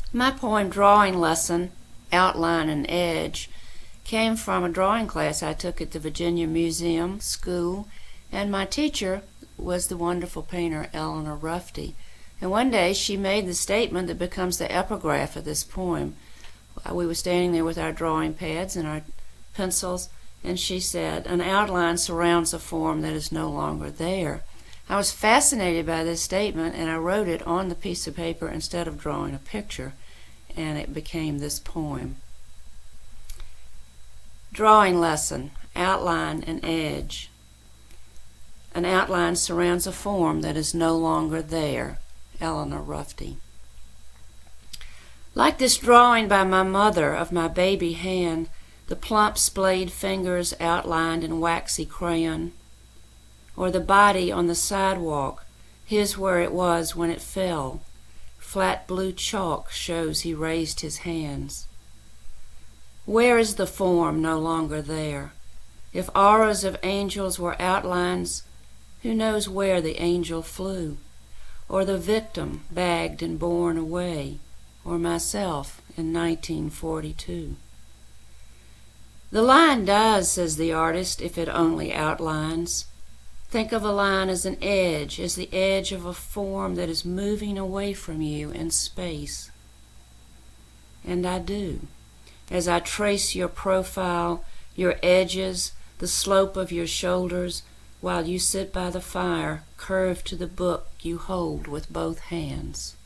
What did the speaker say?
My poem Drawing Lesson, Outline and Edge, came from a drawing class I took at the Virginia Museum School, and my teacher was the wonderful painter Eleanor Rufty. And one day she made the statement that becomes the epigraph of this poem. We were standing there with our drawing pads and our pencils, and she said, "An outline surrounds a form that is no longer there." I was fascinated by this statement, and I wrote it on the piece of paper instead of drawing a picture, and it became this poem. Drawing Lesson, Outline and Edge. An outline surrounds a form that is no longer there. Eleanor Rufty. Like this drawing by my mother of my baby hand, the plump splayed fingers outlined in waxy crayon, or the body on the sidewalk, his where it was when it fell. Flat blue chalk shows he raised his hands. Where is the form no longer there? If auras of angels were outlines, who knows where the angel flew? Or the victim bagged and borne away, or myself in 1942. The line does, says the artist, if it only outlines. Think of a line as an edge, as the edge of a form that is moving away from you in space. And I do, as I trace your profile, your edges, the slope of your shoulders, while you sit by the fire, curved to the book you hold with both hands.